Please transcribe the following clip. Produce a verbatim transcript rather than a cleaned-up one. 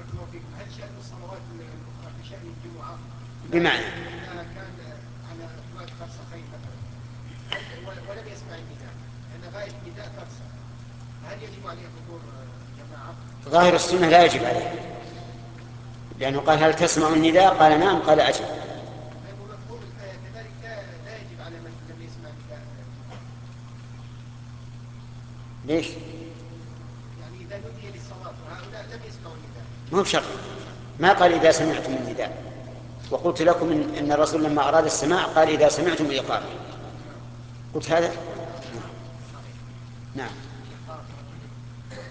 هل شأن الصلوات الأخرى كشأن الجمعة بمعنى إذا كان على بعد فرسخين مثلا ولم يسمع النداء أن غاية النداء فرسخ، هل يجب عليه حضور جماعة؟ ظاهر السنة لا يجب عليه، لأنه قال هل تسمع النداء؟ قال نعم، قال أجب. ومفهوم الآية كذلك لا يجب على من لم يسمع النداء الجمعة. ليش؟ يعني إذا نودي للصلاة وهؤلاء لم يسمعوا النداء. مو بشرط، ما قال إذا سمعتم النداء، وقلت لكم إن إن الرسول لما أراد السماع قال إذا سمعتم الإقامة، قلت هذا. نعم.